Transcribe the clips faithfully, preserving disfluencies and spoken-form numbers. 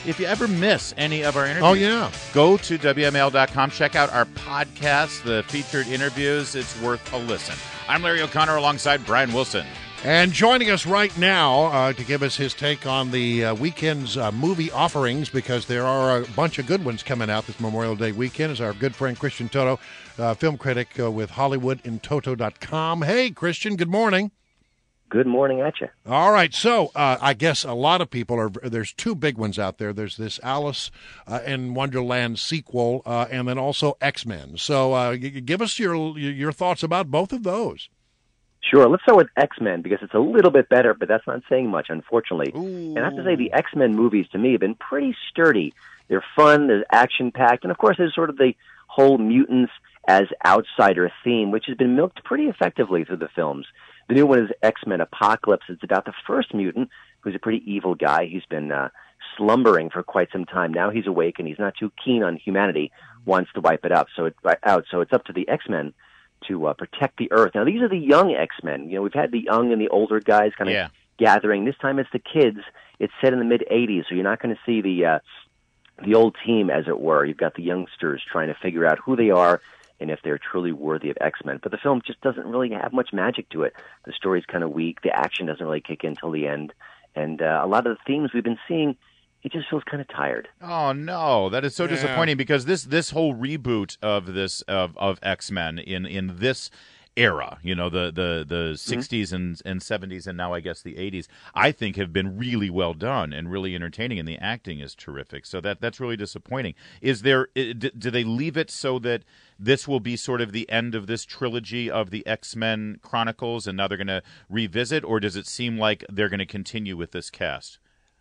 if you ever miss any of our interviews, Oh, yeah. go to W M L dot com. Check out our podcast, the featured interviews. It's worth a listen. I'm Larry O'Connor alongside Brian Wilson. And joining us right now uh, to give us his take on the uh, weekend's uh, movie offerings, because there are a bunch of good ones coming out this Memorial Day weekend, is our good friend Christian Toto, uh, film critic uh, with Hollywood in Toto dot com. Hey, Christian, good morning. Good morning at you. All right, so uh, I guess a lot of people are, there's two big ones out there. There's this Alice uh, in Wonderland sequel, uh, and then also X-Men. So uh, g- give us your your thoughts about both of those. Sure. Let's start with X-Men, because it's a little bit better, but that's not saying much, unfortunately. Ooh. And I have to say, the X-Men movies, to me, have been pretty sturdy. They're fun, they're action-packed, and of course, there's sort of the whole mutants as outsider theme, which has been milked pretty effectively through the films. The new one is X-Men Apocalypse. It's about the first mutant, who's a pretty evil guy. He's been uh, slumbering for quite some time. Now he's awake, and he's not too keen on humanity, wants to wipe it up. So it, out. So it's up to the X-Men to uh, protect the Earth. Now, these are the young X-Men. You know, we've had the young and the older guys kind of Yeah. gathering. This time it's the kids. It's set in the mid-eighties, so you're not going to see the uh, the old team, as it were. You've got the youngsters trying to figure out who they are and if they're truly worthy of X-Men. But the film just doesn't really have much magic to it. The story's kind of weak. The action doesn't really kick in till the end. And uh, a lot of the themes we've been seeing, it just feels kind of tired. Oh no, that is so Yeah. disappointing, because this this whole reboot of this of, of X-Men in, in this era, you know, the the, the sixties and, and seventies and now I guess the eighties, I think have been really well done and really entertaining, and the acting is terrific. So that that's really disappointing. Is there do they leave it so that this will be sort of the end of this trilogy of the X-Men Chronicles and now they're going to revisit, or does it seem like they're going to continue with this cast?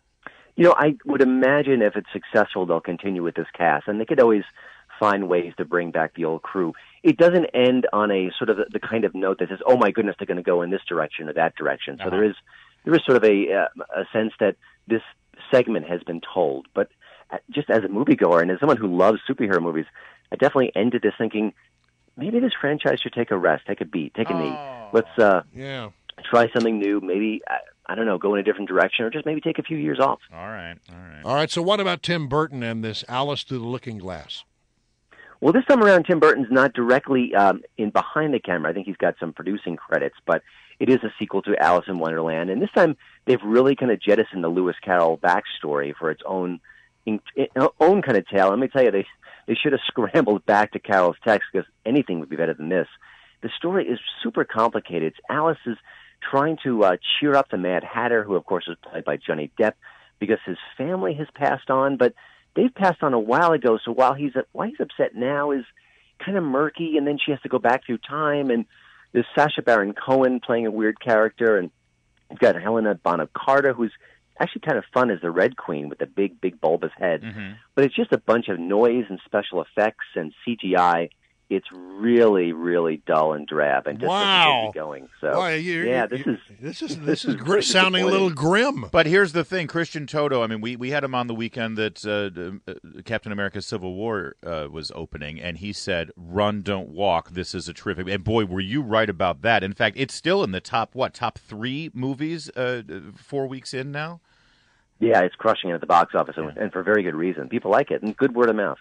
You know, I would imagine if it's successful, they'll continue with this cast, and they could always find ways to bring back the old crew. It doesn't end on a sort of the, the kind of note that says, "Oh my goodness, they're going to go in this direction or that direction." So Uh-huh. there is there is sort of a uh, a sense that this segment has been told. But just as a moviegoer and as someone who loves superhero movies, I definitely ended this thinking, maybe this franchise should take a rest, take a beat, take a knee. Oh. Let's uh, Yeah. try something new. Maybe I, I don't know, go in a different direction, or just maybe take a few years off. All right, all right. All right, so what about Tim Burton and this Alice Through the Looking Glass? Well, this time around, Tim Burton's not directly um, in behind the camera. I think he's got some producing credits, but it is a sequel to Alice in Wonderland. And this time, they've really kind of jettisoned the Lewis Carroll backstory for its own in, in, own kind of tale. Let me tell you, they they should have scrambled back to Carroll's text, because anything would be better than this. The story is super complicated. It's Alice is trying to uh, cheer up the Mad Hatter, who, of course, is played by Johnny Depp, because his family has passed on, but they've passed on a while ago, so while he's why he's upset now is kind of murky, and then she has to go back through time, and there's Sacha Baron Cohen playing a weird character, and you've got Helena Bonham Carter, who's actually kind of fun as the Red Queen with the big, big bulbous head. Mm-hmm. But it's just a bunch of noise and special effects and C G I. It's really, really dull and drab, and just Wow. doesn't get you going. So, Boy, you- yeah, you- this you- is this is this this is is gr- really sounding a little grim. But here's the thing, Christian Toto, I mean, we, we had him on the weekend that uh, uh, Captain America Civil War uh, was opening, and he said, "Run, don't walk, this is a terrific..." And boy, were you right about that. In fact, it's still in the top, what, top three movies uh, four weeks in now? Yeah, it's crushing it at the box office, and, and for very good reason. People like it, and good word of mouth.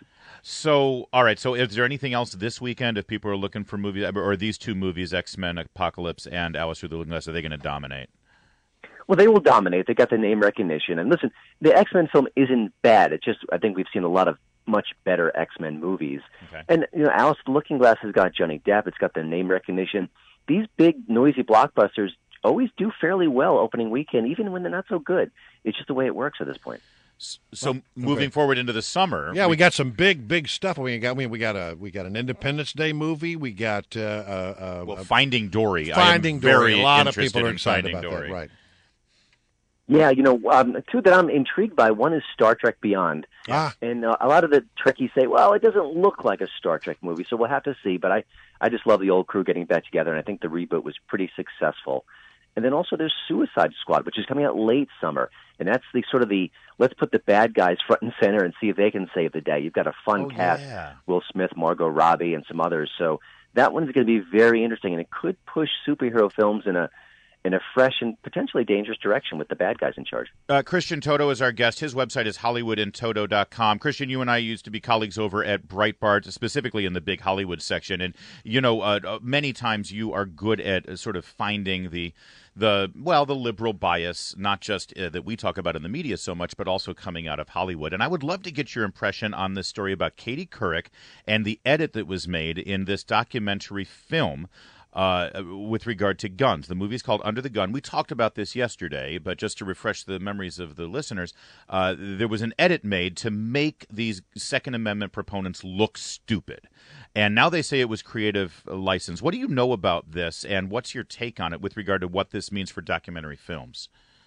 So, all right, so is there anything else this weekend if people are looking for movies, or are these two movies, X-Men Apocalypse and Alice Through the Looking Glass, are they going to dominate? Well, they will dominate. They got the name recognition. And listen, the X-Men film isn't bad. It's just, I think we've seen a lot of much better X-Men movies. Okay. And, you know, Alice the Looking Glass has got Johnny Depp. It's got the name recognition. These big, noisy blockbusters always do fairly well opening weekend, even when they're not so good. It's just the way it works at this point. So moving forward into the summer, Yeah, we got some big, big stuff. We got, I mean, we got a, we got an Independence Day movie. We got uh, uh, well, uh, Finding Dory. Finding I am Dory. Very A lot of interested people are in excited Finding about Dory. that, right? Yeah, you know, um, two that I'm intrigued by. One is Star Trek Beyond. Ah, And uh, a lot of the Trekkies say, well, it doesn't look like a Star Trek movie, so we'll have to see. But I, I just love the old crew getting back together, and I think the reboot was pretty successful. And then also there's Suicide Squad, which is coming out late summer. And that's the sort of the, let's put the bad guys front and center and see if they can save the day. You've got a fun Oh, cast, yeah. Will Smith, Margot Robbie, and some others. So that one's going to be very interesting, and it could push superhero films in a in a fresh and potentially dangerous direction with the bad guys in charge. Uh, Christian Toto is our guest. His website is hollywood in toto dot com. Christian, you and I used to be colleagues over at Breitbart, specifically in the big Hollywood section. And, you know, uh, many times you are good at uh, sort of finding the, the well, the liberal bias, not just uh, that we talk about in the media so much, but also coming out of Hollywood. And I would love to get your impression on this story about Katie Couric and the edit that was made in this documentary film Uh, with regard to guns. The movie's called Under the Gun. We talked about this yesterday, but just to refresh the memories of the listeners, uh, there was an edit made to make these Second Amendment proponents look stupid. And now they say it was creative license. What do you know about this, and what's your take on it with regard to what this means for documentary films?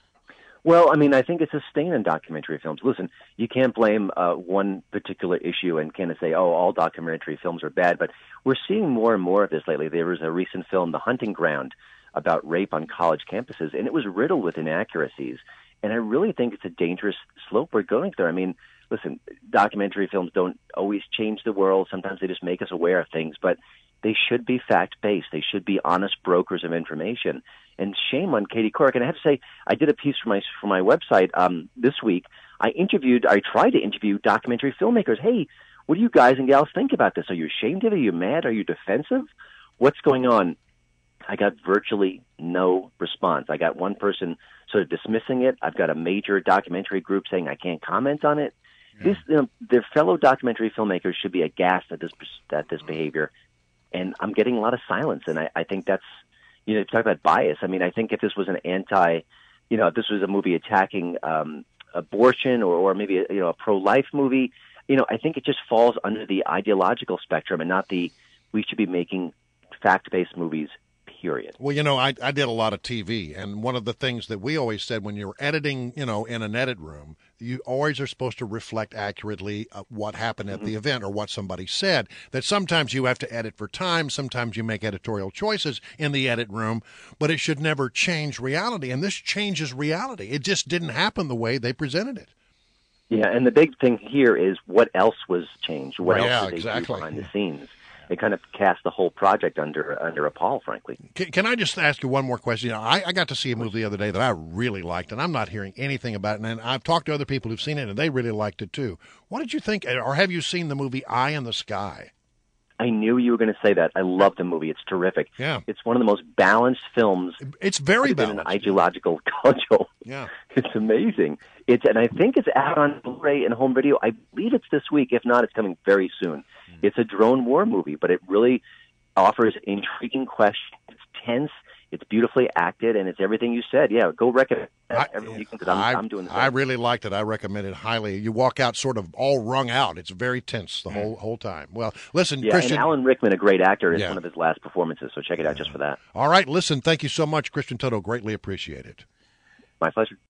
Well, I mean, I think it's a stain on documentary films. Listen, you can't blame uh, one particular issue and kind of say, oh, all documentary films are bad. But we're seeing more and more of this lately. There was a recent film, The Hunting Ground, about rape on college campuses, and it was riddled with inaccuracies. And I really think it's a dangerous slope we're going through. I mean, listen, documentary films don't always change the world. Sometimes they just make us aware of things. But they should be fact-based. They should be honest brokers of information. And shame on Katie Couric. And I have to say, I did a piece for my for my website um, this week. I interviewed, I tried to interview documentary filmmakers. Hey, what do you guys and gals think about this? Are you ashamed of it? Are you mad? Are you defensive? What's going on? I got virtually no response. I got one person sort of dismissing it. I've got a major documentary group saying I can't comment on it. Yeah. This, you know, their fellow documentary filmmakers should be aghast at this at this behavior. And I'm getting a lot of silence, and I, I think that's, you know, if you talk about bias, I mean, I think if this was an anti, you know, if this was a movie attacking um, abortion or, or maybe, a, you know, a pro-life movie, you know, I think it just falls under the ideological spectrum and not the, we should be making fact-based movies, period. Well, you know, I, I did a lot of T V, and one of the things that we always said when you're editing, you know, in an edit room, you always are supposed to reflect accurately uh, what happened at mm-hmm. the event or what somebody said. That sometimes you have to edit for time, sometimes you make editorial choices in the edit room, but it should never change reality. And this changes reality. It just didn't happen the way they presented it. Yeah, and the big thing here is what else was changed? What yeah, else did they exactly. do behind the scenes? It kind of cast the whole project under under a pall, frankly. Can, can I just ask you one more question? You know, I, I got to see a movie the other day that I really liked, and I'm not hearing anything about it. And I've talked to other people who've seen it, and they really liked it too. What did you think, or have you seen the movie Eye in the Sky? I knew you were going to say that. I love the movie. It's terrific. Yeah. It's one of the most balanced films. It's very balanced. In an ideological culture. Yeah. It's amazing. It's and I think it's out on Blu-ray and home video. I believe it's this week. If not, it's coming very soon. Mm. It's a drone war movie, but it really offers intriguing questions. It's tense. It's beautifully acted, and it's everything you said. Yeah, go recommend that every weekend because I'm, I, I'm doing the same. I really liked it. I recommend it highly. You walk out sort of all wrung out. It's very tense the whole whole time. Well, listen, yeah, Christian. and Alan Rickman, a great actor, is yeah. one of his last performances, so check it out just for that. All right, listen, thank you so much, Christian Toto. Greatly appreciate it. My pleasure.